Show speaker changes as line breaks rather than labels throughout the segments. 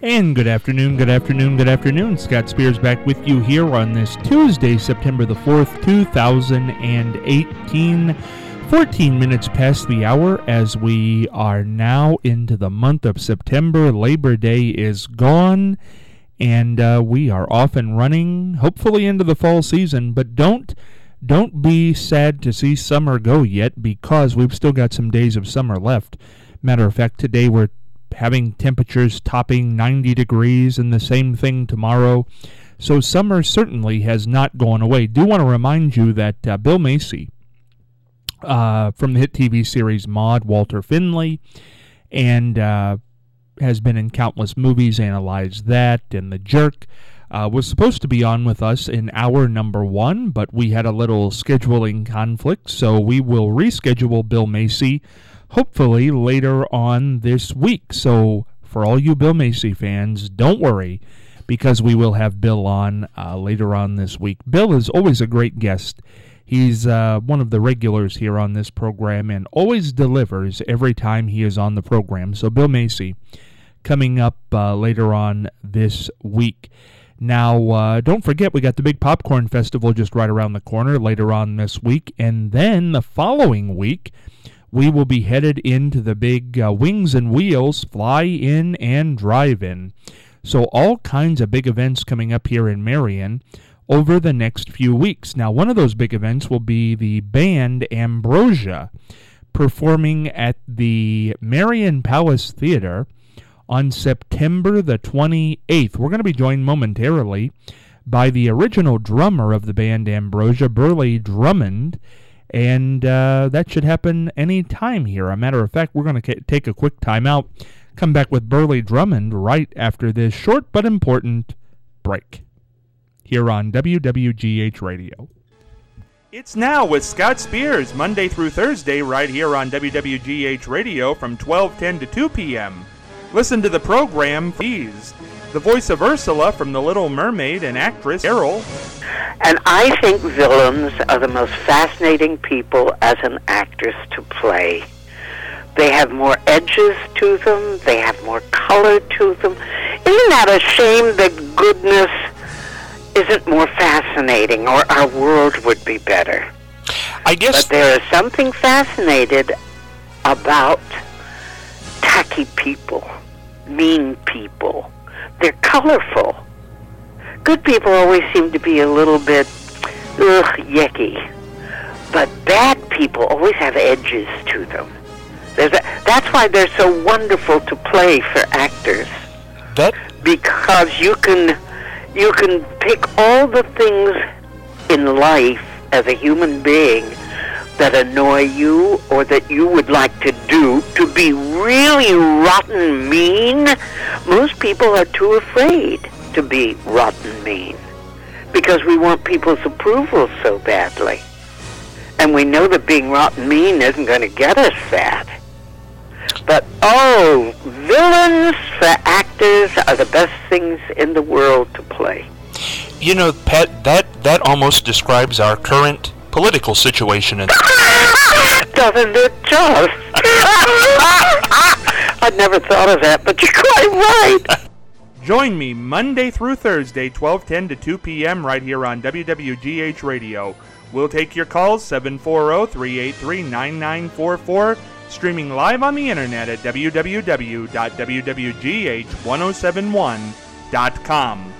And good afternoon, good afternoon, good afternoon. Scott Spears back with you here on this Tuesday, September the 4th, 2018. 14 minutes past the hour as we are now into the month of September. Labor Day is gone, and we are off and running, hopefully into the fall season. But don't be sad to see summer go yet, because we've still got some days of summer left. Matter of fact, today we're having temperatures topping 90 degrees, and the same thing tomorrow. So summer certainly has not gone away. Do want to remind you that Bill Macy, from the hit TV series Maude, Walter Finley, and has been in countless movies, Analyze That, and The Jerk, was supposed to be on with us in hour number 1, but we had a little scheduling conflict, so we will reschedule Bill Macy hopefully later on this week. So for all you Bill Macy fans, don't worry, because we will have Bill on later on this week. Bill is always a great guest. He's one of the regulars here on this program and always delivers every time he is on the program. So Bill Macy coming up later on this week. Now, don't forget, we got the big Popcorn Festival just right around the corner later on this week. And then the following week, we will be headed into the big Wings and Wheels Fly-In and Drive-In. So all kinds of big events coming up here in Marion over the next few weeks. Now, one of those big events will be the band Ambrosia performing at the Marion Palace Theater on September the 28th. We're going to be joined momentarily by the original drummer of the band Ambrosia, Burley Drummond, and that should happen any time here. As a matter of fact, we're going to take a quick time out, come back with Burley Drummond right after this short but important break here on WWGH Radio. It's Now with Scott Spears, Monday through Thursday, right here on WWGH Radio from 12:10 to 2 p.m. Listen to the program, please. The voice of Ursula from The Little Mermaid and actress Carol.
And I think villains are the most fascinating people as an actress to play. They have more edges to them. They have more color to them. Isn't that a shame that goodness isn't more fascinating, or our world would be better?
I guess.
But there is something fascinated about tacky people, mean people. They're colorful. Good people always seem to be a little bit, yucky. But bad people always have edges to them. That's why they're so wonderful to play for actors. Because you can pick all the things in life as a human being that annoy you or that you would like to do to be really rotten mean. Most people are too afraid to be rotten mean because we want people's approval so badly. And we know that being rotten mean isn't going to get us that. But, villains for actors are the best things in the world to play.
You know, Pat, that almost describes our current political situation.
Doesn't it just? I'd never thought of that, but you're quite right.
Join me Monday through Thursday, 12:10 to 2 p.m. right here on WWGH Radio. We'll take your calls, 740-383-9944, streaming live on the internet at www.wwgh1071.com.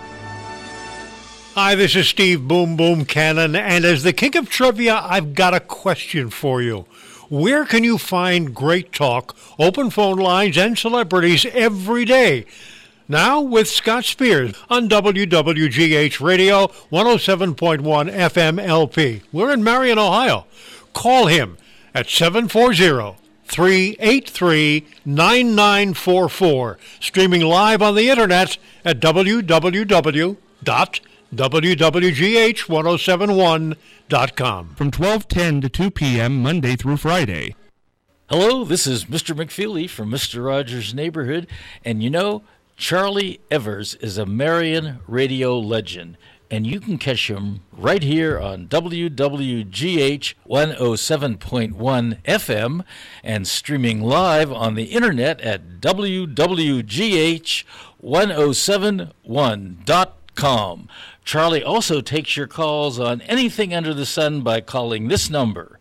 Hi, this is Steve Boom Boom Cannon, and as the king of trivia, I've got a question for you. Where can you find great talk, open phone lines, and celebrities every day? Now with Scott Spears on WWGH Radio 107.1 FM LP. We're in Marion, Ohio. Call him at 740-383-9944. Streaming live on the internet at www.wwgh1071.com.
From 12:10 to 2 p.m. Monday through Friday.
Hello, this is Mr. McFeely from Mr. Rogers' Neighborhood, and you know, Charlie Evers is a Marion radio legend, and you can catch him right here on WWGH 107.1 FM and streaming live on the internet at WWGH1071.com. Charlie also takes your calls on anything under the sun by calling this number,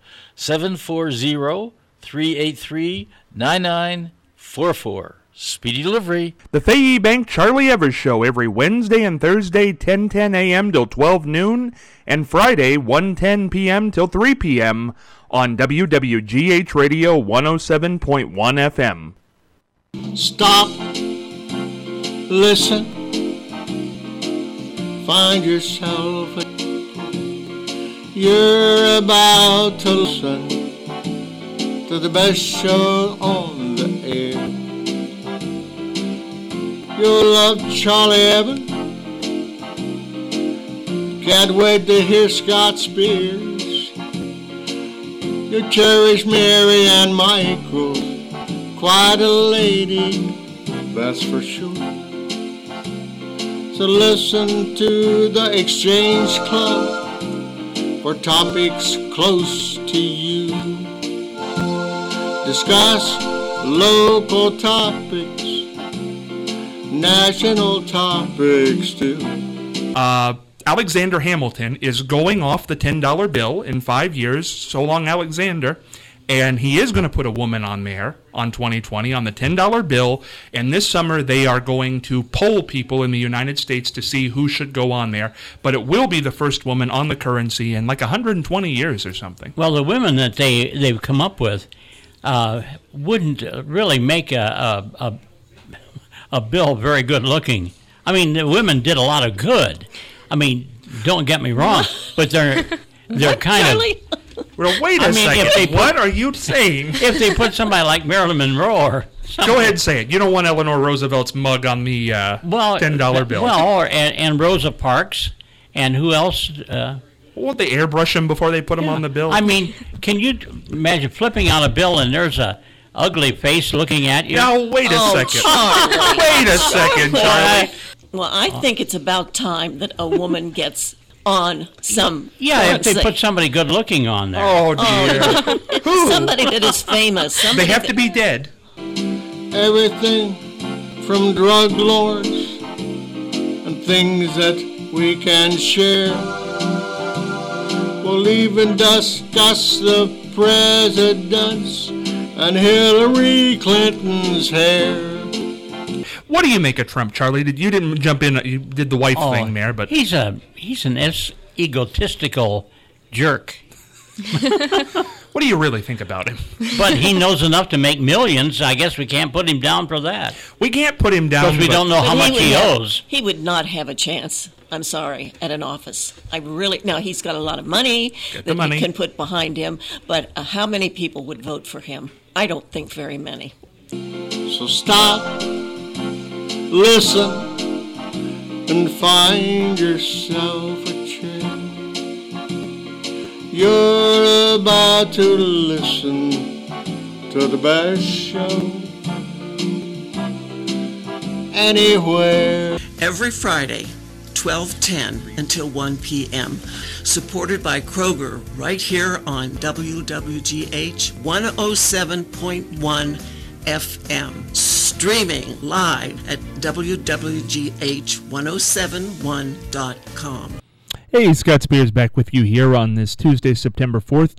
740-383-9944. Speedy delivery.
The Fayette Bank Charlie Evers Show every Wednesday and Thursday 10:10 a.m. till 12 noon and Friday 1:10 p.m. till 3 p.m. on WWGH Radio 107.1 FM.
Stop, listen, find yourself. You're about to listen to the best show on the air. You'll love Charlie Evans. Can't wait to hear Scott Spears. You cherish Mary Ann Michaels. Quite a lady, that's for sure. So listen to the Exchange Club for topics close to you. Discuss local topics, national topics too.
Alexander Hamilton is going off the $10 bill in 5 years. So long, Alexander. And he is going to put a woman on there on 2020 on the $10 bill. And this summer they are going to poll people in the United States to see who should go on there. But it will be the first woman on the currency in like 120 years or something.
Well, the women that they've come up with wouldn't really make a bill very good looking. I mean, the women did a lot of good. I mean, don't get me wrong, but they're kind
Charlie?
of.
Well, wait a second. What are you saying?
If they put somebody like Marilyn Monroe or
go ahead and say it. You don't want Eleanor Roosevelt's mug on the $10 bill.
Well, and Rosa Parks, and who else?
Won't they airbrush them before they put them on the bill?
I mean, can you imagine flipping out a bill and there's a ugly face looking at you?
Now, wait a second.
Charlie.
Wait a second, Charlie.
Well, I think it's about time that a woman gets on some
if they put somebody good looking on there.
Oh, dear. Who?
Somebody that is famous.
They have to be dead.
Everything from drug lords and things that we can share. We'll even discuss the president's and Hillary Clinton's hair.
What do you make of Trump, Charlie? You didn't jump in. You did the wife thing there, but
he's an egotistical jerk.
What do you really think about him?
But he knows enough to make millions. I guess we can't put him down for that.
We can't put him down
because we don't know how much he owes.
He would not have a chance. I'm sorry, at an office. Now he's got a lot of money that he can put behind him, but how many people would vote for him? I don't think very many.
So stop, listen, and find yourself a chair. You're about to listen to the best show anywhere.
Every Friday, 12:10 until 1 p.m. Supported by Kroger right here on WWGH 107.1 FM. Streaming live at WWGH1071.com.
Hey, Scott Spears back with you here on this Tuesday, September 4th,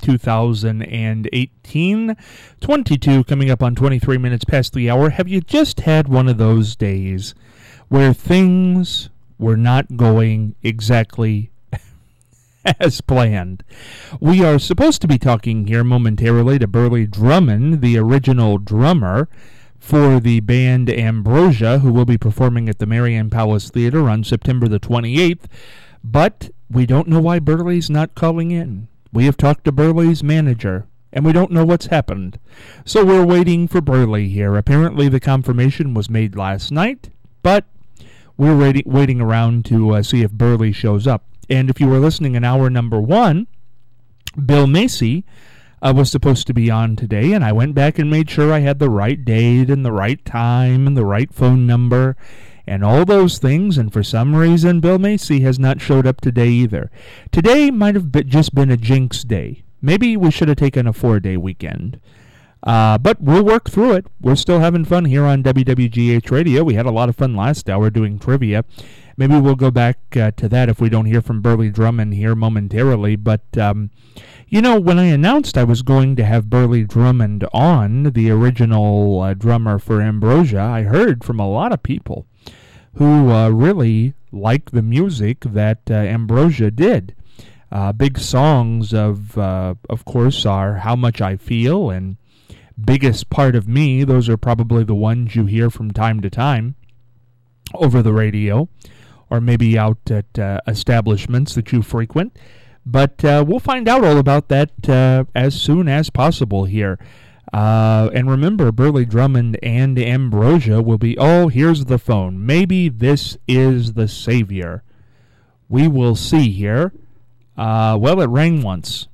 2018. 22 coming up on 23 minutes past the hour. Have you just had one of those days where things were not going exactly as planned? We are supposed to be talking here momentarily to Burley Drummond, the original drummer for the band Ambrosia, who will be performing at the Marianne Palace Theater on September the 28th. But we don't know why Burley's not calling in. We have talked to Burley's manager, and we don't know what's happened. So we're waiting for Burley here. Apparently the confirmation was made last night, but we're waiting around to see if Burley shows up. And if you were listening in hour number 1, Bill Macy was supposed to be on today, and I went back and made sure I had the right date and the right time and the right phone number. and all those things, and for some reason Bill Macy has not showed up today either. Today might have just been a jinx day. Maybe we should have taken a 4-day weekend. But we'll work through it. We're still having fun here on WWGH Radio. We had a lot of fun last hour doing trivia. Maybe we'll go back to that if we don't hear from Burley Drummond here momentarily. But, when I announced I was going to have Burley Drummond on, the original drummer for Ambrosia, I heard from a lot of people who really like the music that Ambrosia did. Big songs of course, are How Much I Feel and Biggest Part of Me. Those are probably the ones you hear from time to time over the radio, or maybe out at establishments that you frequent. But we'll find out all about that as soon as possible here. And remember, Burley Drummond and Ambrosia will be... Oh, here's the phone. Maybe this is the savior. We will see here. Well, it rang once.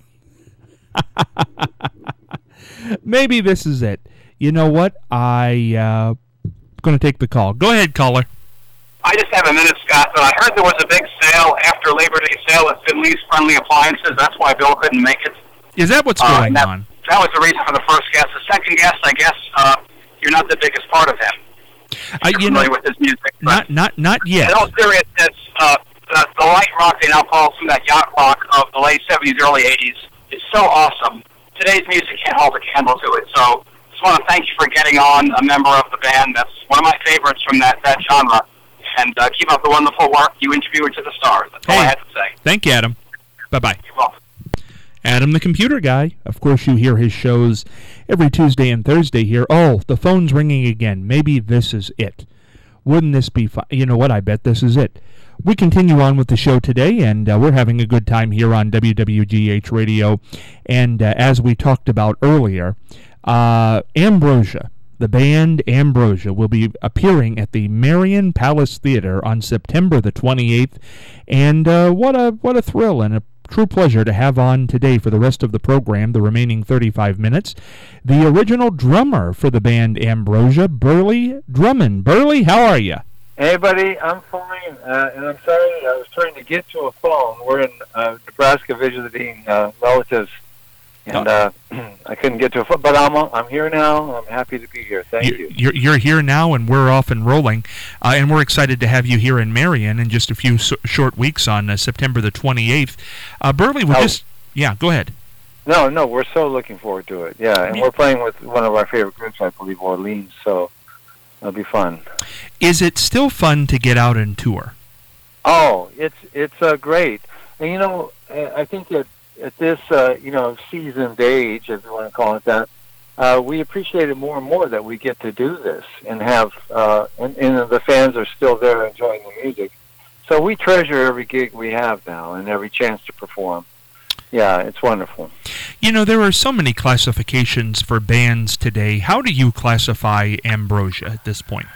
Maybe this is it. You know what? I'm going to take the call. Go ahead, caller.
I just have a minute, Scott, but I heard there was a big sale after Labor Day sale at Finley's Friendly Appliances. That's why Bill couldn't make it.
Is that what's going on?
That was the reason for the first guest. The second guest, I guess, you're not the biggest part of him. Familiar with his music.
Not yet.
In all seriousness, the light rock they now call from that yacht rock of the late 70s, early 80s is so awesome. Today's music can't hold a candle to it. So just want to thank you for getting on, a member of the band. That's one of my favorites from that genre. And keep up the wonderful work. You interviewed to the stars. That's all I had to say.
Thank you, Adam. Bye-bye.
You're welcome.
Adam, the computer guy. Of course, you hear his shows every Tuesday and Thursday here. Oh, the phone's ringing again. Maybe this is it. Wouldn't this be fun? You know what? I bet this is it. We continue on with the show today, and we're having a good time here on WWGH Radio. And as we talked about earlier, Ambrosia, the band Ambrosia, will be appearing at the Marion Palace Theater on September the 28th. And what a thrill and a true pleasure to have on today for the rest of the program, the remaining 35 minutes, the original drummer for the band Ambrosia, Burley Drummond. Burley, how are you?
Hey, buddy, I'm fine, and I'm sorry I was trying to get to a phone. We're in Nebraska visiting relatives, and I couldn't get to a phone. But I'm here now. I'm happy to be here. Thank you.
You're here now, and we're off and rolling, and we're excited to have you here in Marion in just a few short weeks on September the 28th. Burley, go ahead.
No, we're so looking forward to it. Yeah, and we're playing with one of our favorite groups, I believe, Orleans, so it'll be fun.
Is it still fun to get out and tour?
Oh, it's great. And, I think that at this, seasoned age, if you want to call it that, we appreciate it more and more that we get to do this and have, and the fans are still there enjoying the music. So we treasure every gig we have now and every chance to perform. Yeah, it's wonderful.
There are so many classifications for bands today. How do you classify Ambrosia at this point?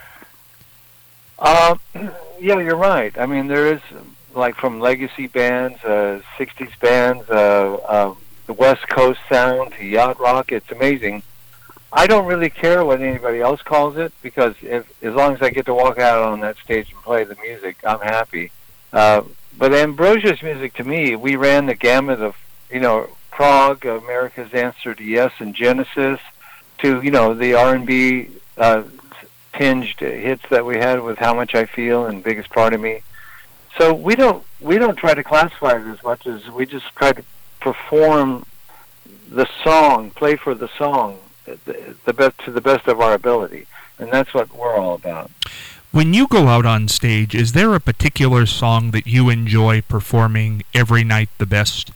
Yeah, you're right. I mean, there is, like, from legacy bands, 60s bands, the West Coast sound to yacht rock. It's amazing. I don't really care what anybody else calls it, because as long as I get to walk out on that stage and play the music, I'm happy. But Ambrosia's music, to me, we ran the gamut of, prog, America's Answer to Yes, and Genesis, to, the R&B tinged hits that we had with How Much I Feel and Biggest Part of Me. So we don't try to classify it as much as we just try to perform the song, play for the song, the best to the best of our ability, and that's what we're all about.
When you go out on stage, is there a particular song that you enjoy performing every night the best?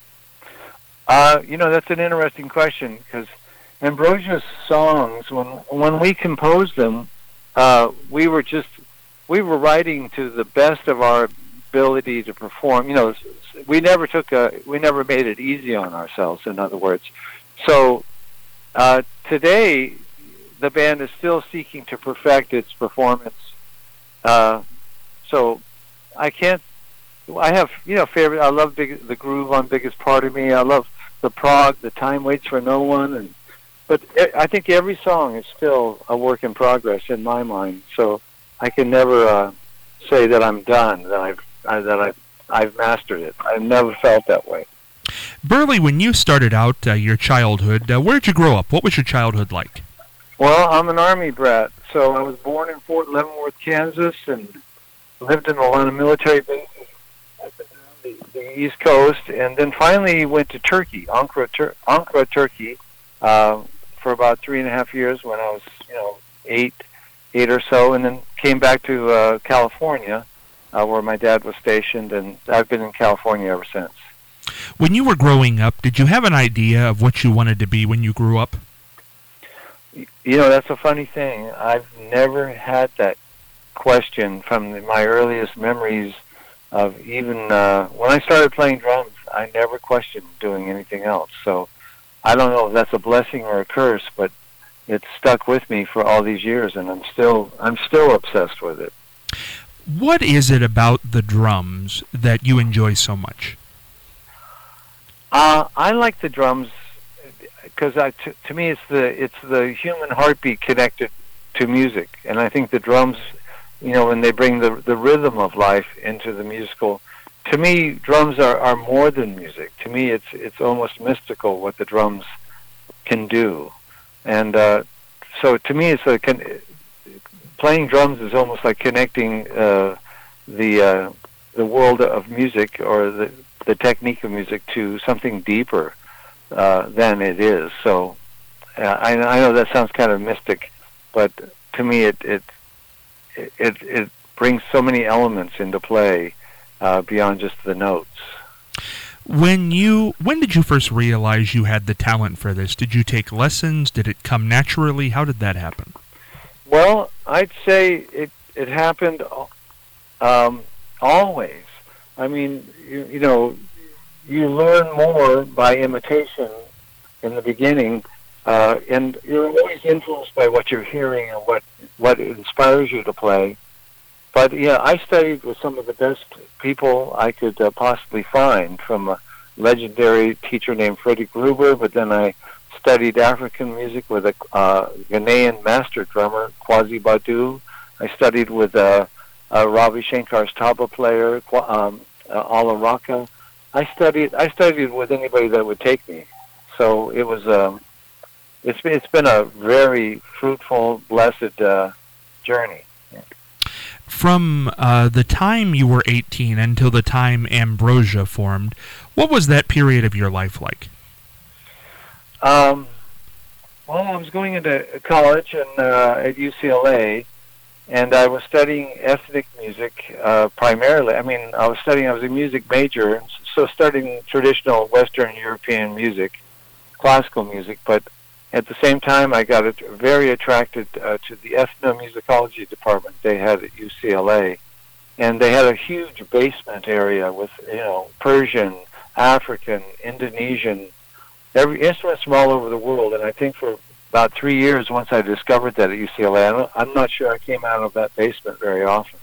That's an interesting question, because Ambrosia's songs, when we composed them, we were writing to the best of our ability to perform. We never made it easy on ourselves, in other words. So today, the band is still seeking to perfect its performance. So I have favorite. I love the groove on Biggest Part of Me. I love the prog, the Time Waits for No One, but I think every song is still a work in progress in my mind. So say that I'm done, that I've mastered it. I've never felt that way.
Burley, when you started out your childhood, where did you grow up? What was your childhood like?
Well, I'm an Army brat, so I was born in Fort Leavenworth, Kansas, and lived in a lot of military bases up and down the East Coast, and then finally went to Turkey, Ankara, Turkey, for about 3.5 years when I was, eight or so, and then came back to California, where my dad was stationed, and I've been in California ever since.
When you were growing up, did you have an idea of what you wanted to be when you grew up?
That's a funny thing. I've never had that question from my earliest memories of even when I started playing drums. I never questioned doing anything else. So I don't know if that's a blessing or a curse, but it's stuck with me for all these years, and I'm still obsessed with it.
What is it about the drums that you enjoy so much?
I like the drums because to me it's the human heartbeat connected to music, and I think the drums, when they bring the rhythm of life into the musical, to me drums are more than music. To me it's almost mystical what the drums can do, and so to me playing drums is almost like connecting the world of music or the technique of music to something deeper than it is. So I know that sounds kind of mystic, but to me it brings so many elements into play beyond just the notes.
When did you first realize you had the talent for this? Did you take lessons? Did it come naturally? How did that happen?
Well, I'd say it happened always. I mean, you learn more by imitation in the beginning, and you're always influenced by what you're hearing and what inspires you to play. But yeah, I studied with some of the best people I could possibly find, from a legendary teacher named Freddie Gruber, but then I studied African music with a Ghanaian master drummer, Kwasi Badu. I studied with Ravi Shankar's tabla player, Ala Raka. I studied with anybody that would take me. So it was it's been a very fruitful, blessed journey.
From the time you were 18 until the time Ambrosia formed, what was that period of your life like?
Well, I was going into college and at UCLA, and I was studying ethnic music primarily. I mean, I was a music major, so studying traditional Western European music, classical music, but at the same time I got very attracted to the ethnomusicology department they had at UCLA, and they had a huge basement area with, Persian, African, Indonesian, every instruments from all over the world. And I think for about 3 years, once I discovered that at UCLA, I'm not sure I came out of that basement very often.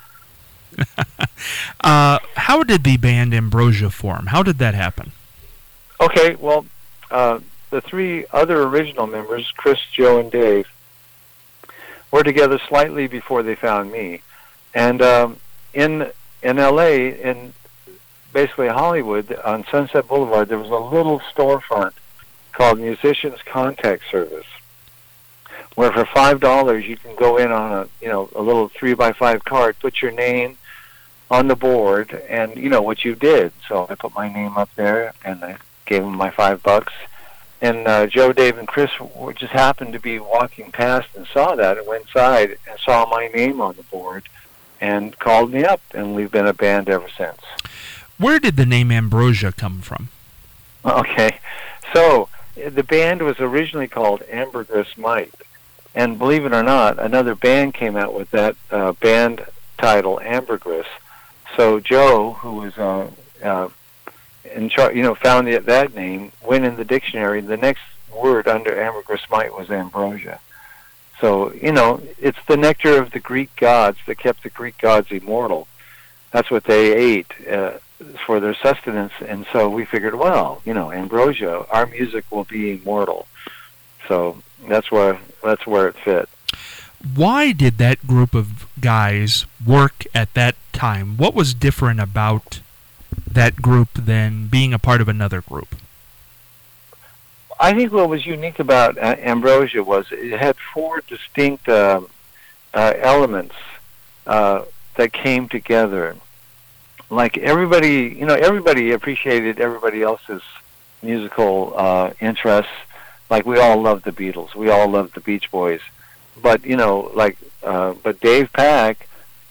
How did the band Ambrosia form? How did that happen?
Okay, well, the three other original members, Chris, Joe, and Dave, were together slightly before they found me. And in L.A., in basically Hollywood, on Sunset Boulevard, there was a little storefront called Musicians Contact Service, where for $5 you can go in on a little 3x5 card, put your name on the board, and what you did. So I put my name up there, and I gave them my $5. And Joe, Dave, and Chris just happened to be walking past and saw that, and went inside and saw my name on the board and called me up, and we've been a band ever since.
Where did the name Ambrosia come from?
Okay, so the band was originally called Ambergris Might, and believe it or not, another band came out with that band title, Ambergris. So Joe, who was in charge, found that name, went in the dictionary. The next word under Ambergris Might was Ambrosia. So, it's the nectar of the Greek gods that kept the Greek gods immortal. That's what they ate for their sustenance. And so we figured, well, Ambrosia, our music will be immortal. So that's where it fit.
Why did that group of guys work at that time? What was different about that group than being a part of another group?
I think what was unique about Ambrosia was it had four distinct elements that came together. Like everybody appreciated everybody else's musical interests. Like we all loved the Beatles, we all loved the Beach Boys, but but Dave Pack,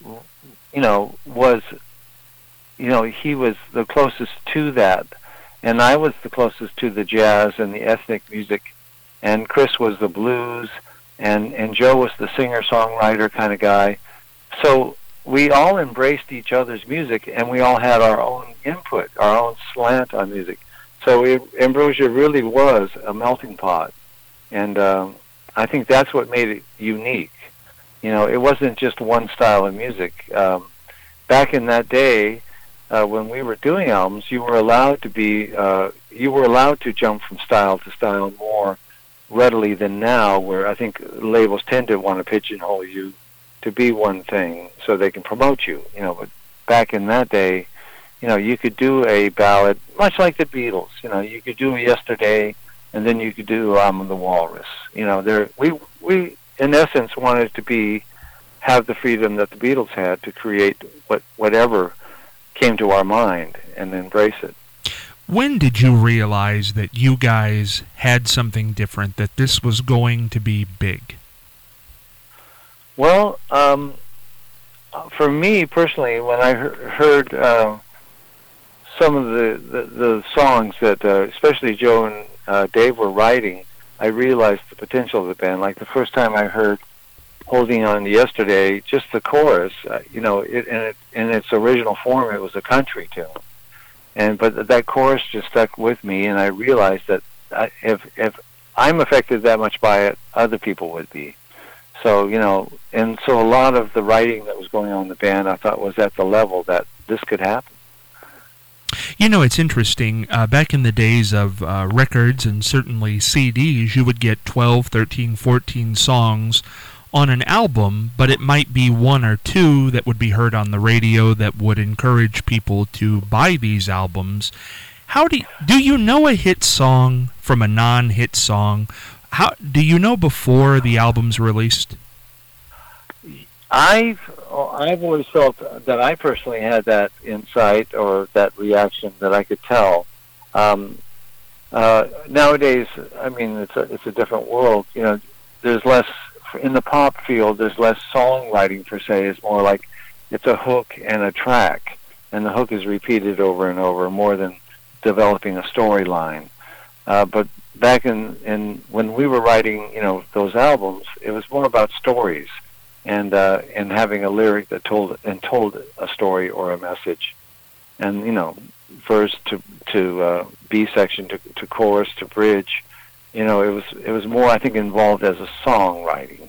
was, he was the closest to that, and I was the closest to the jazz and the ethnic music, and Chris was the blues, and Joe was the singer-songwriter kind of guy. So we all embraced each other's music, and we all had our own input, our own slant on music. So Ambrosia really was a melting pot, and I think that's what made it unique. It wasn't just one style of music. Back in that day, when we were doing albums, you were allowed to jump from style to style more readily than now, where I think labels tend to want to pigeonhole you to be one thing so they can promote you. But back in that day, you could do a ballad much like the Beatles. You could do Yesterday, and then you could do I'm the Walrus. We in essence wanted to have the freedom that the Beatles had to create whatever came to our mind and embrace it.
When did you realize that you guys had something different, that this was going to be big?
Well, for me personally, when I heard some of the songs that especially Joe and Dave were writing, I realized the potential of the band. Like the first time I heard Holding On to Yesterday, just the chorus, in its original form, it was a country tune. But that chorus just stuck with me, and I realized that if I'm affected that much by it, other people would be. So, and so a lot of the writing that was going on in the band, I thought was at the level that this could happen.
It's interesting. Back in the days of records and certainly CDs, you would get 12, 13, 14 songs on an album, but it might be one or two that would be heard on the radio that would encourage people to buy these albums. How do you know a hit song from a non-hit song? How do you know before the album's released?
I've always felt that I personally had that insight or that reaction that I could tell. Nowadays, I mean, it's a different world. There's less in the pop field. There's less songwriting per se. It's more like it's a hook and a track, and the hook is repeated over and over more than developing a storyline. But back in when we were writing, those albums, it was more about stories and having a lyric that told a story or a message, and verse to B section to chorus to bridge. It was more, I think, involved as a songwriting.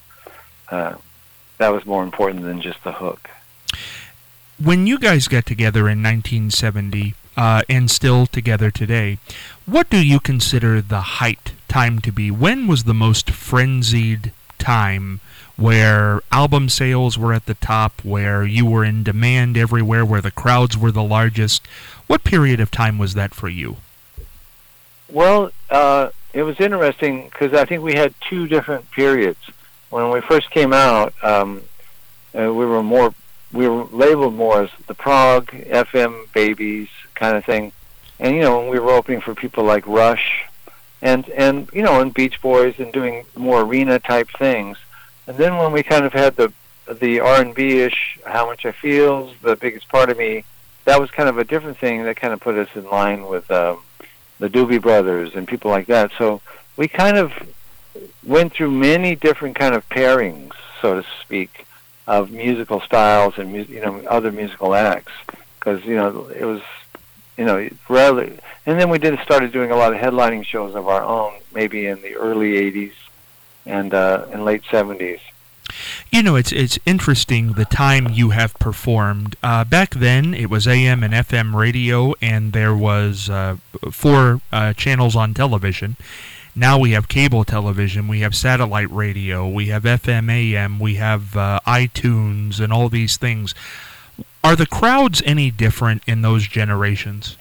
That was more important than just the hook.
When you guys got together in 1970 and still together today, what do you consider the height time to be? When was the most frenzied time where album sales were at the top, where you were in demand everywhere, where the crowds were the largest? What period of time was that for you?
Well, it was interesting because I think we had two different periods. When we first came out, we were labeled more as the prog, FM babies kind of thing. And, when we were opening for people like Rush and Beach Boys and doing more arena type things. And then when we kind of had the R&B-ish, How Much I Feels, The Biggest Part of Me, that was kind of a different thing that kind of put us in line with the Doobie Brothers and people like that. So we kind of went through many different kind of pairings, so to speak, of musical styles and other musical acts, because it was rather. And then we started doing a lot of headlining shows of our own, maybe in the early '80s and in late '70s.
It's interesting the time you have performed. Back then, it was AM and FM radio, and there was 4 channels on television. Now we have cable television, we have satellite radio, we have FM, AM, we have iTunes and all these things. Are the crowds any different in those generations?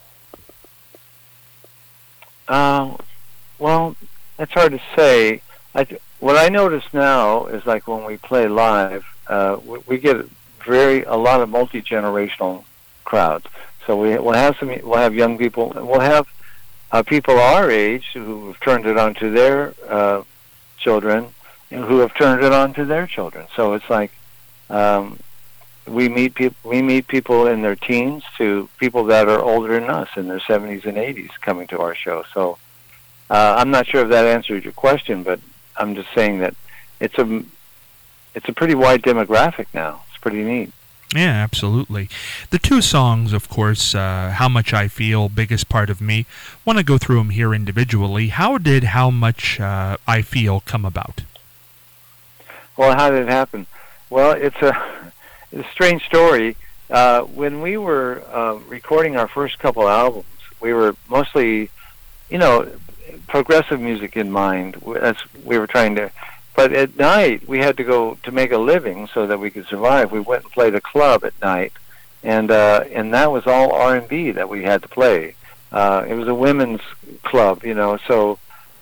Well, that's hard to say. What I notice now is like when we play live, we get a lot of multi-generational crowds. So we'll have young people, we'll have people our age who have turned it on to their children, and who have turned it on to their children. So it's like we meet people in their teens to people that are older than us in their 70s and 80s coming to our show. So I'm not sure if that answered your question, but I'm just saying that it's a pretty wide demographic now. It's pretty neat.
Yeah, absolutely. The two songs, of course, How Much I Feel, Biggest Part of Me, want to go through them here individually. How did How Much I Feel come about?
Well, how did it happen? Well, it's a strange story. When we were recording our first couple albums, we were mostly, progressive music in mind. We were trying to, but at night we had to go to make a living so that we could survive. We went and played a club at night, and that was all R&B that we had to play. It was a women's club, So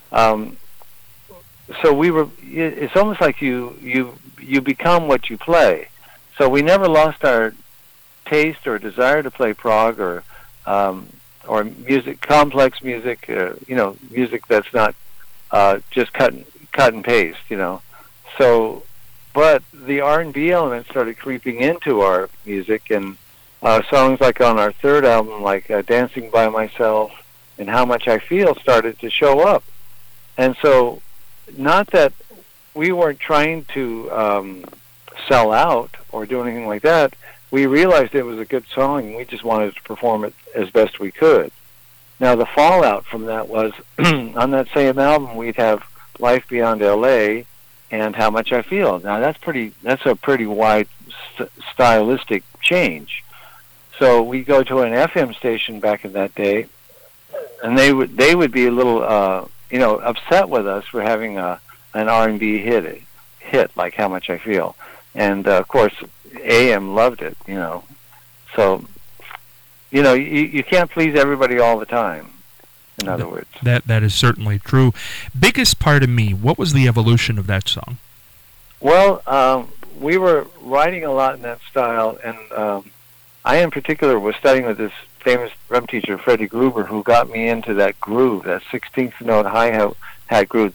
we were. It's almost like you become what you play. So we never lost our taste or desire to play prog or music, complex music, music that's not just cut and paste, So, but the R&B element started creeping into our music, and songs like on our third album, like Dancing by Myself and How Much I Feel, started to show up. And so, not that we weren't trying to sell out or do anything like that. We realized it was a good song, and we just wanted to perform it as best we could. Now, the fallout from that was, on that same album, we'd have Life Beyond L.A. and How Much I Feel. Now, that's a pretty wide stylistic change. So we go to an FM station back in that day, and they would be a little, upset with us for having an R&B hit like How Much I Feel. And, of course, AM loved it, So, you can't please everybody all the time, in other words.
That is certainly true. Biggest Part of Me, what was the evolution of that song?
Well, we were writing a lot in that style, and I in particular was studying with this famous drum teacher, Freddie Gruber, who got me into that groove, that 16th note hi-hat groove,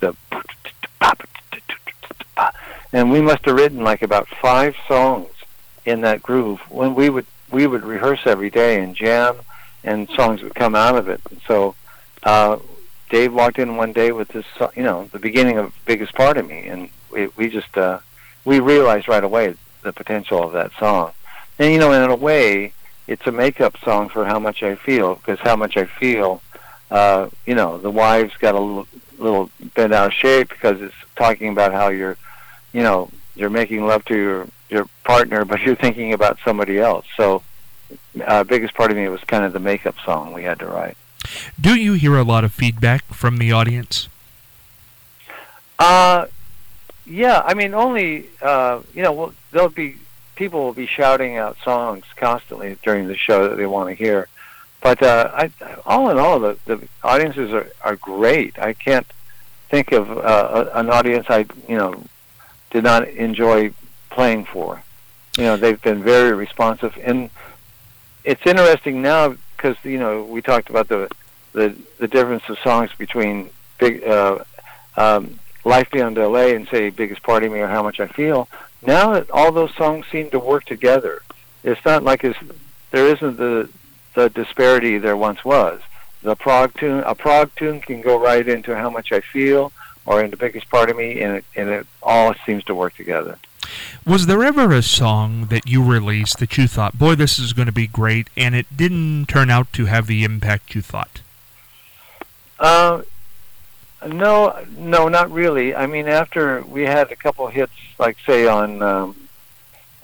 and we must have written like about 5 songs in that groove. When we would rehearse every day and jam, and songs would come out of it. And so Dave walked in one day with this, the beginning of Biggest Part of Me, and we realized right away the potential of that song. And in a way, it's a makeup song for How Much I Feel, because How Much I Feel, the wives got a little bent out of shape because it's talking about how you're making love to your partner, but you're thinking about somebody else. So, Biggest Part of Me was kind of the makeup song we had to write.
Do you hear a lot of feedback from the audience?
Yeah, I mean, only, people will be shouting out songs constantly during the show that they want to hear. But all in all, the audiences are great. I can't think of an audience I did not enjoy playing for. They've been very responsive, and it's interesting now because we talked about the difference of songs between Life Beyond L.A. and say Biggest Part of Me or How Much I Feel. Now that all those songs seem to work together, it's not like there isn't the disparity there once was. A prog tune can go right into How Much I Feel or into Biggest Part of Me, and it all seems to work together.
Was there ever a song that you released that you thought, boy, this is going to be great, and it didn't turn out to have the impact you thought?
No, not really. I mean, after we had a couple hits, like say on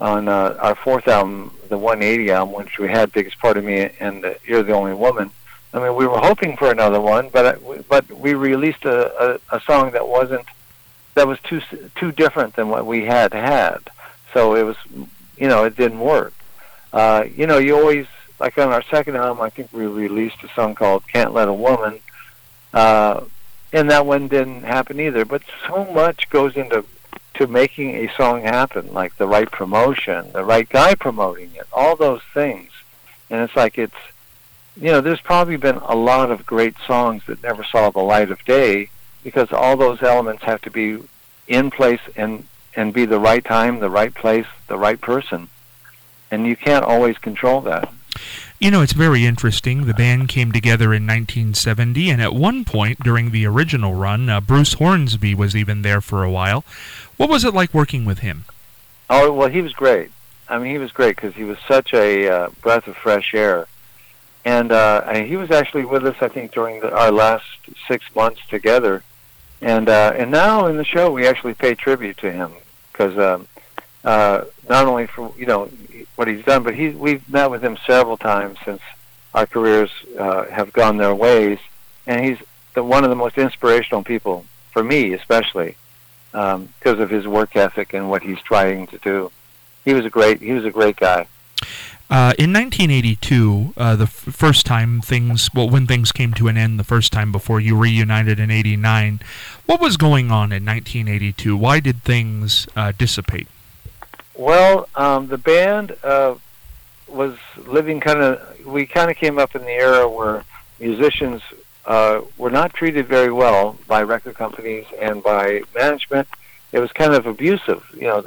our fourth album, the 180 album, which we had Biggest Part of Me and You're the Only Woman, I mean, we were hoping for another one, but we released a song that was too different than what we had. So it was, it didn't work. You always, like on our second album, I think we released a song called "Can't Let a Woman," and that one didn't happen either. But so much goes into making a song happen, like the right promotion, the right guy promoting it, all those things. And it's like there's probably been a lot of great songs that never saw the light of day because all those elements have to be in place and be the right time, the right place, the right person. And you can't always control that.
It's very interesting. The band came together in 1970, and at one point during the original run, Bruce Hornsby was even there for a while. What was it like working with him?
Oh, well, he was great. I mean, he was great because he was such a breath of fresh air. And he was actually with us, I think, during our last 6 months together. And now in the show, we actually pay tribute to him because not only for what he's done, but we've met with him several times since our careers have gone their ways, and he's one of the most inspirational people for me, especially because of his work ethic and what he's trying to do. He was a great guy.
In 1982, the first time when things came to an end, the first time before you reunited in '89, what was going on in 1982? Why did things dissipate?
Well, the band was living we kind of came up in the era where musicians were not treated very well by record companies and by management. It was kind of abusive,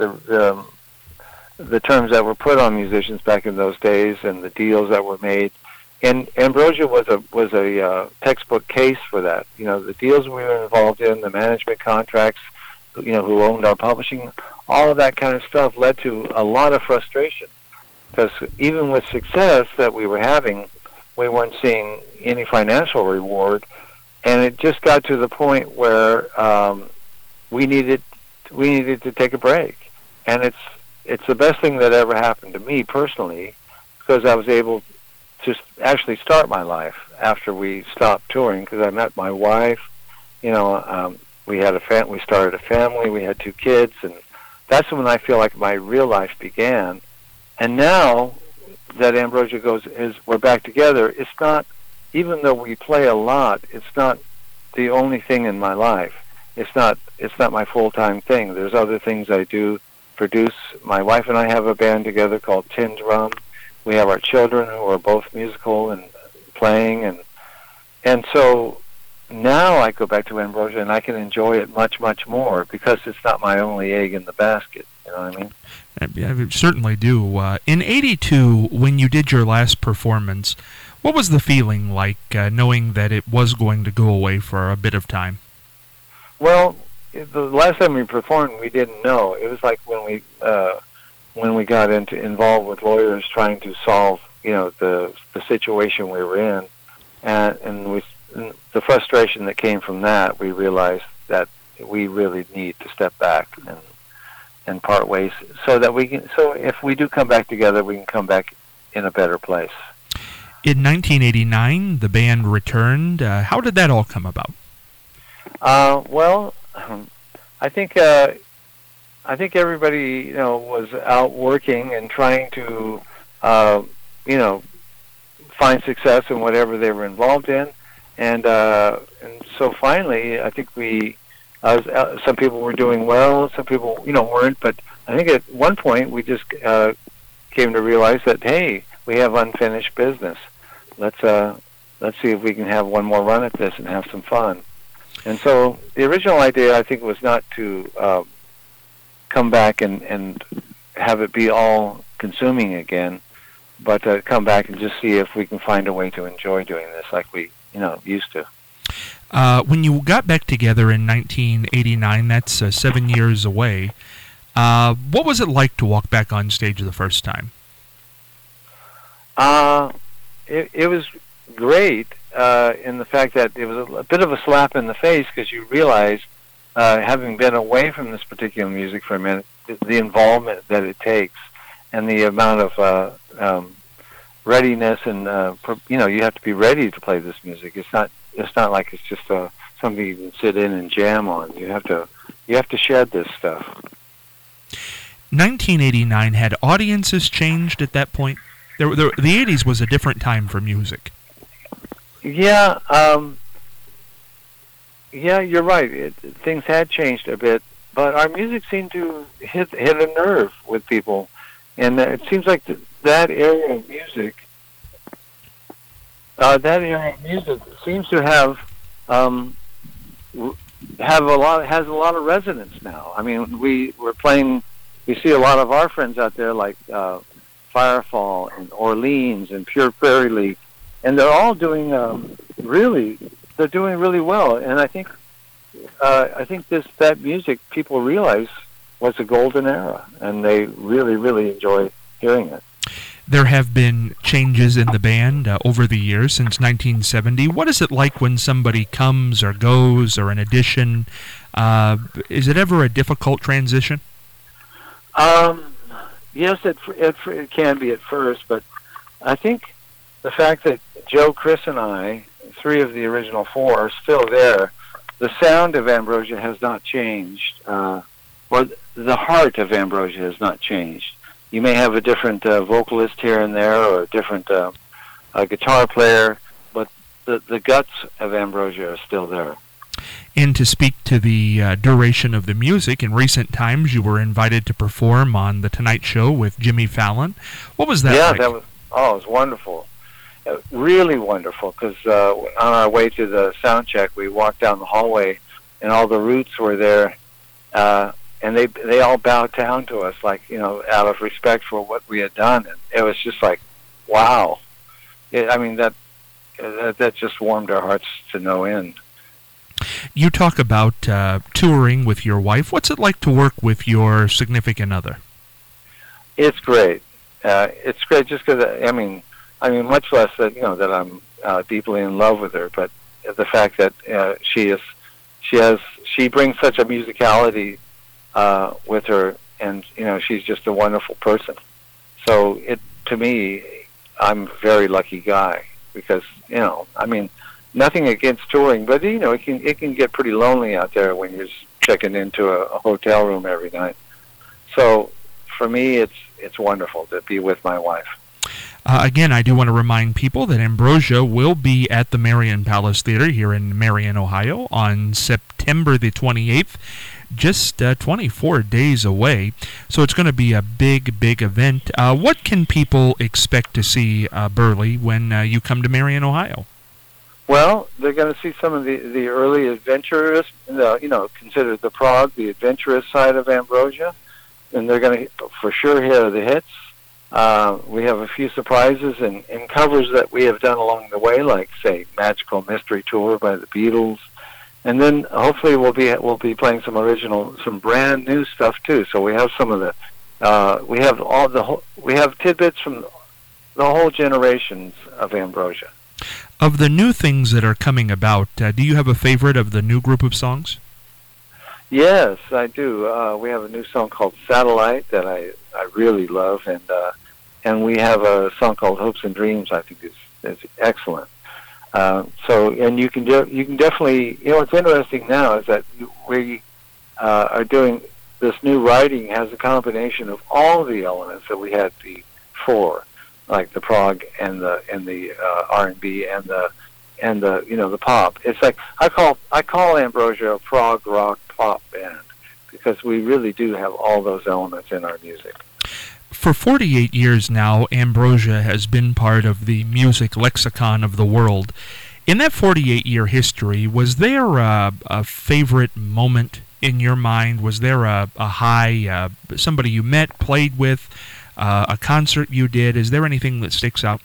the terms that were put on musicians back in those days and the deals that were made. And Ambrosia was a textbook case for that. The deals we were involved in, the management contracts, who owned our publishing, all of that kind of stuff led to a lot of frustration. Because even with success that we were having, we weren't seeing any financial reward. And it just got to the point where we needed to take a break. And it's the best thing that ever happened to me personally, because I was able to actually start my life after we stopped touring. Because I met my wife, we started a family, we had 2 kids, and that's when I feel like my real life began. And now that Ambrosia we're back together. It's not, even though we play a lot, it's not the only thing in my life. It's not my full-time thing. There's other things I do. Produce. My wife and I have a band together called Tin Drum. We have our children who are both musical and playing, and so now I go back to Ambrosia and I can enjoy it much, much more because it's not my only egg in the basket. You know what I mean?
I certainly do. In '82, when you did your last performance, what was the feeling like knowing that it was going to go away for a bit of time?
Well, the last time we performed, we didn't know. It was like when we got involved with lawyers trying to solve, the situation we were in, and the frustration that came from that, we realized that we really need to step back and part ways, so that we can. So if we do come back together, we can come back in a better place.
In 1989, the band returned. How did that all come about?
Well, I think everybody was out working and trying to find success in whatever they were involved in, and so finally I think some people were doing well, some people weren't, but I think at one point we just came to realize that, hey, we have unfinished business. Let's see if we can have one more run at this and have some fun. And so the original idea, I think, was not to come back and have it be all consuming again, but to come back and just see if we can find a way to enjoy doing this like we used to.
When you got back together in 1989, that's 7 years away, what was it like to walk back on stage the first time?
It was great in the fact that it was a bit of a slap in the face because you realize, having been away from this particular music for a minute, the involvement that it takes and the amount of readiness, and you have to be ready to play this music. It's not like it's just something you can sit in and jam on. You have to shed this stuff.
1989, had audiences changed at that point? The 80s was a different time for music.
Yeah, you're right. Things had changed a bit, but our music seemed to hit a nerve with people, and it seems like that era of music seems to have has a lot of resonance now. I mean, we see a lot of our friends out there like Firefall and Orleans and Pure Prairie League, and they're all doing really well. And I think that music people realize was a golden era, and they really enjoy hearing it.
There have been changes in the band over the years since 1970. What is it like when somebody comes or goes, or an addition? Is it ever a difficult transition?
Yes, it can be at first, but I think the fact that Joe, Chris, and I, 3 of the original 4, are still there, the sound of Ambrosia has not changed, or the heart of Ambrosia has not changed. You may have a different vocalist here and there, or a different guitar player, but the guts of Ambrosia are still there.
And to speak to the duration of the music, in recent times you were invited to perform on The Tonight Show with Jimmy Fallon. What was that like?
Yeah, it was wonderful. Really wonderful, because on our way to the sound check, we walked down the hallway, and all the Roots were there, and they all bowed down to us, like, out of respect for what we had done. And it was just like, wow. That just warmed our hearts to no end.
You talk about touring with your wife. What's it like to work with your significant other? It's great.
It's great just because, much less that, that I'm deeply in love with her, but the fact that she brings such a musicality with her, and, she's just a wonderful person. So to me, I'm a very lucky guy because, nothing against touring, but it can get pretty lonely out there when you're checking into a hotel room every night. So for me, it's wonderful to be with my wife.
Again, I do want to remind people that Ambrosia will be at the Marion Palace Theater here in Marion, Ohio, on September the 28th, just 24 days away. So it's going to be a big event. What can people expect to see, Burley, when you come to Marion, Ohio?
Well, they're going to see some of the early adventurous, considered the prog, the adventurous side of Ambrosia, and they're going to for sure hear the hits. We have a few surprises and covers that we have done along the way, like, say, Magical Mystery Tour by the Beatles, and then hopefully we'll be playing some brand new stuff too. So we have some of the we have tidbits from the whole generations of Ambrosia.
Of the new things that are coming about, do you have a favorite of the new group of songs?
Yes, I do. We have a new song called Satellite that I really love, and we have a song called Hopes and Dreams I think is excellent. And you can definitely, what's interesting now is that we are doing this new writing has a combination of all the elements that we had before, like the prog and the R&B and the the pop. It's like I call Ambrosia a prog rock pop band because we really do have all those elements in our music.
For 48 years now, Ambrosia has been part of the music lexicon of the world. In that 48-year history, was there a favorite moment in your mind? Was there a high, somebody you met, played with, a concert you did? Is there anything that sticks out?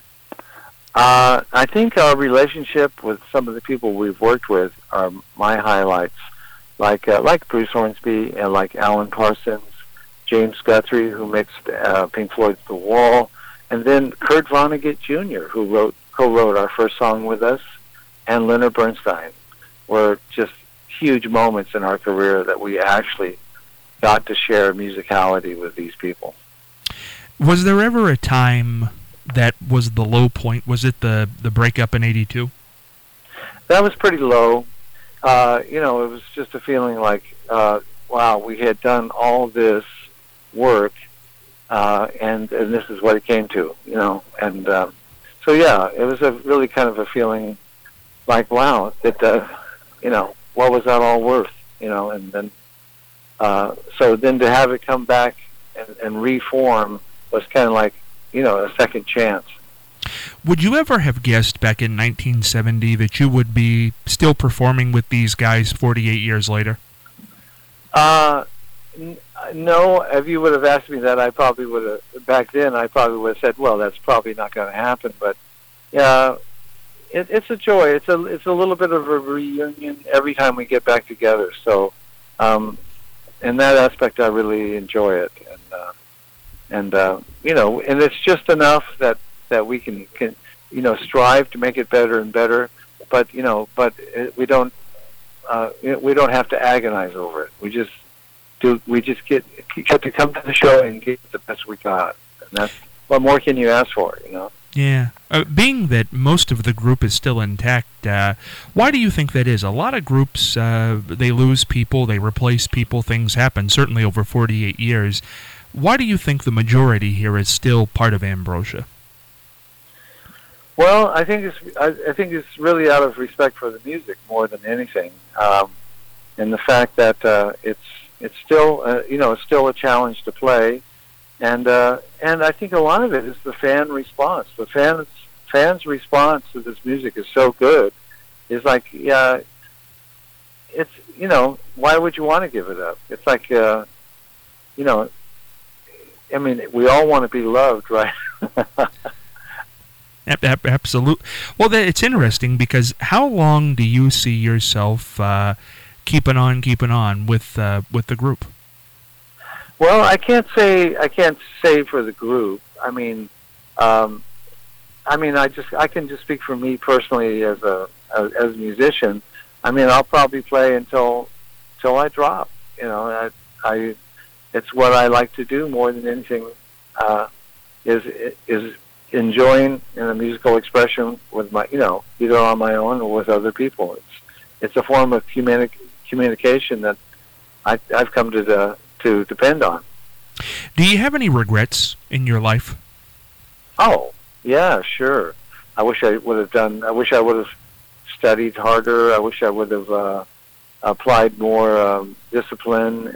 I think our relationship with some of the people we've worked with are my highlights, like Bruce Hornsby and like Alan Parsons, James Guthrie, who mixed Pink Floyd's The Wall, and then Kurt Vonnegut Jr., who co-wrote our first song with us, and Leonard Bernstein, were just huge moments in our career that we actually got to share musicality with these people.
Was there ever a time that was the low point? Was it the breakup in '82?
That was pretty low. It was just a feeling like, wow, we had done all this work, and this is what it came to, And so, yeah, it was a really kind of a feeling like, wow, what was that all worth, And then, so then to have it come back and reform was kind of like, a second chance.
Would you ever have guessed back in 1970 that you would be still performing with these guys 48 years later?
No. If you would have asked me that, I probably would have, back then, I probably would have said, well, that's probably not going to happen. But, yeah, it's a joy. It's a little bit of a reunion every time we get back together. So, in that aspect, I really enjoy it. And it's just enough that we can strive to make it better and better, but we don't have to agonize over it. We just get to come to the show and get the best we got, and that's what more can you ask for,
Yeah. Being that most of the group is still intact, why do you think that is? A lot of groups, they lose people, they replace people, things happen, certainly over 48 years. Why do you think the majority here is still part of Ambrosia?
Well, I think it's really out of respect for the music more than anything, and the fact that it's still it's still a challenge to play, and I think a lot of it is the fan response. The fans' response to this music is so good. It's like, yeah, it's why would you want to give it up? It's like I mean, we all want to be loved, right?
Absolutely. Well, it's interesting because how long do you see yourself keeping on with the group?
Well, I can't say for the group. I can just speak for me personally as a musician. I mean, I'll probably play until I drop. It's what I like to do more than anything. Is enjoying in a musical expression with my, either on my own or with other people. It's a form of communication that I've come to depend on.
Do you have any regrets in your life?
Oh, yeah, sure. I wish I would have studied harder. I wish I would have applied more discipline.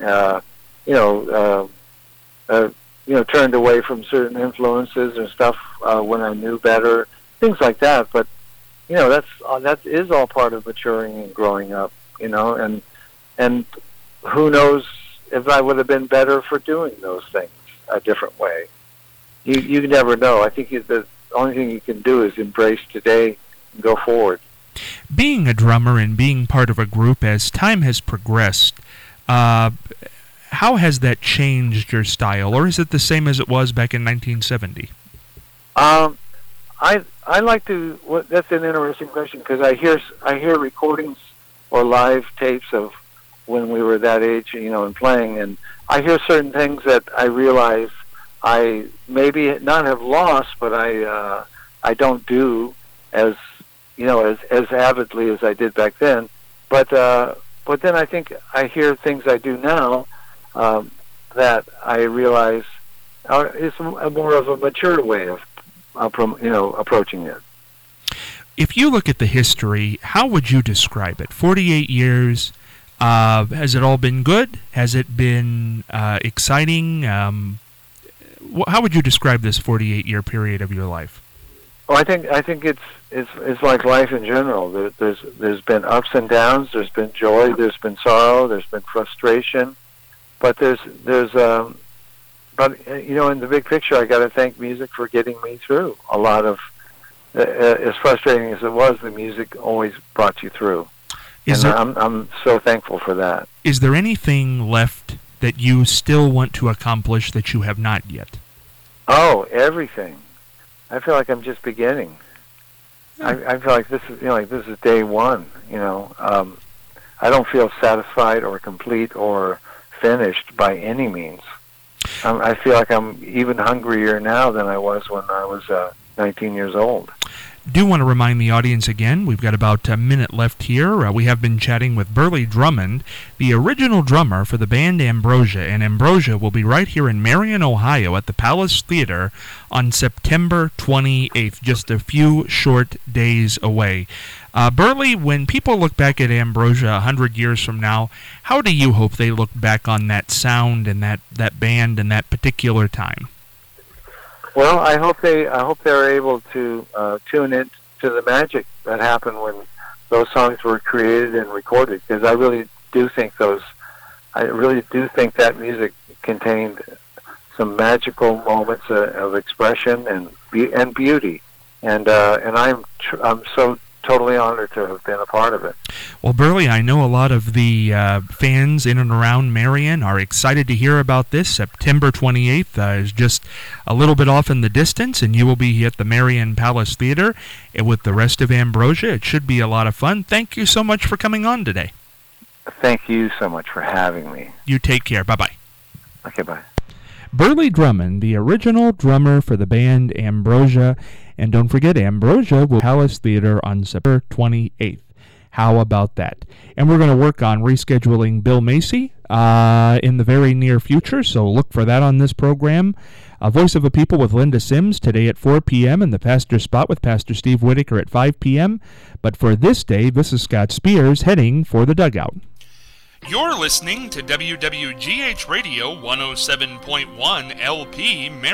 Turned away from certain influences and stuff when I knew better, things like that. But that is all part of maturing and growing up. And who knows if I would have been better for doing those things a different way. You never know. I think the only thing you can do is embrace today and go forward.
Being a drummer and being part of a group as time has progressed, how has that changed your style, or is it the same as it was back in 1970?
I like to. That's an interesting question because I hear recordings or live tapes of when we were that age, and playing, and I hear certain things that I realize I maybe not have lost, but I don't do as avidly as I did back then. But then I think I hear things I do now that I realize is more of a mature way of approaching it.
If you look at the history, how would you describe it? 48 years. Has it all been good? Has it been exciting? How would you describe this 48-year period of your life?
Well, I think it's like life in general. There's been ups and downs. There's been joy. There's been sorrow. There's been frustration. But in the big picture, I got to thank music for getting me through a lot of. As frustrating as it was, the music always brought you through. I'm so thankful for that. Is there anything left that you still want to accomplish that you have not yet? Oh, everything. I feel like I'm just beginning. I feel like this is day one. I don't feel satisfied or complete or finished by any means. I feel like I'm even hungrier now than I was when I was 19 years old.
Do want to remind the audience again, we've got about a minute left here. We have been chatting with Burley Drummond, the original drummer for the band Ambrosia, and Ambrosia will be right here in Marion, Ohio at the Palace Theater on September 28th, just a few short days away. Burley, when people look back at Ambrosia 100 years from now, how do you hope they look back on that sound and that band and that particular time?
Well, I hope they're able to tune in to the magic that happened when those songs were created and recorded. Because I really do think that music contained some magical moments of expression and beauty, and I'm so totally honored to have been a part of it.
Well, Burley, I know a lot of the fans in and around Marion are excited to hear about this. September 28th is just a little bit off in the distance, and you will be at the Marion Palace Theater with the rest of Ambrosia. It should be a lot of fun. Thank you so much for coming on today.
Thank you so much for having me.
You take care. Bye-bye.
Okay, bye.
Burley Drummond, the original drummer for the band Ambrosia. And don't forget, Ambrosia will Palace Theater on September 28th. How about that? And we're going to work on rescheduling Bill Macy in the very near future, so look for that on this program. Voice of a People with Linda Sims today at 4 p.m. and the Pastor Spot with Pastor Steve Whitaker at 5 p.m. But for this day, this is Scott Spears heading for the dugout.
You're listening to WWGH Radio 107.1 LP